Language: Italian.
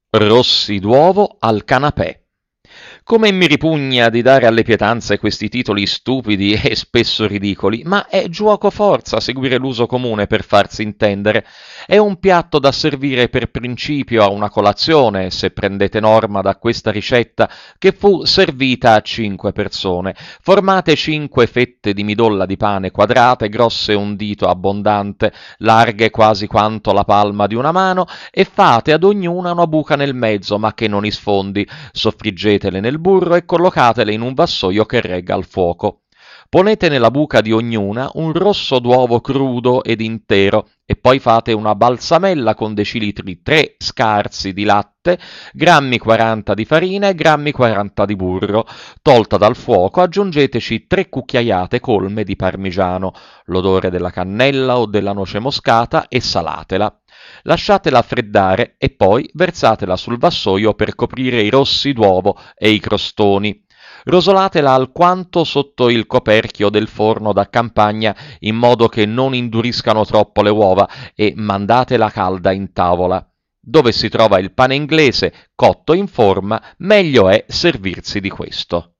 Rossi d'uovo al canapè. Come mi ripugna di dare alle pietanze questi titoli stupidi e spesso ridicoli, ma è giuocoforza seguire l'uso comune per farsi intendere. È un piatto da servire per principio a una colazione, se prendete norma da questa ricetta, che fu servita a 5 persone. Formate 5 fette di midolla di pane quadrate, grosse un dito abbondante, larghe quasi quanto la palma di una mano, e fate ad ognuna una buca nel mezzo, ma che non isfondi. Soffriggetele nel burro e collocatele in un vassoio che regga al fuoco. Ponete nella buca di ognuna un rosso d'uovo crudo ed intero e poi fate una balsamella con decilitri 3 scarsi di latte, grammi 40 di farina e grammi 40 di burro. Tolta dal fuoco aggiungeteci 3 cucchiaiate colme di parmigiano, l'odore della cannella o della noce moscata, e salatela. Lasciatela freddare e poi versatela sul vassoio per coprire i rossi d'uovo e i crostoni. Rosolatela alquanto sotto il coperchio del forno da campagna in modo che non induriscano troppo le uova e mandatela calda in tavola. Dove si trova il pane inglese cotto in forma, meglio è servirsi di questo.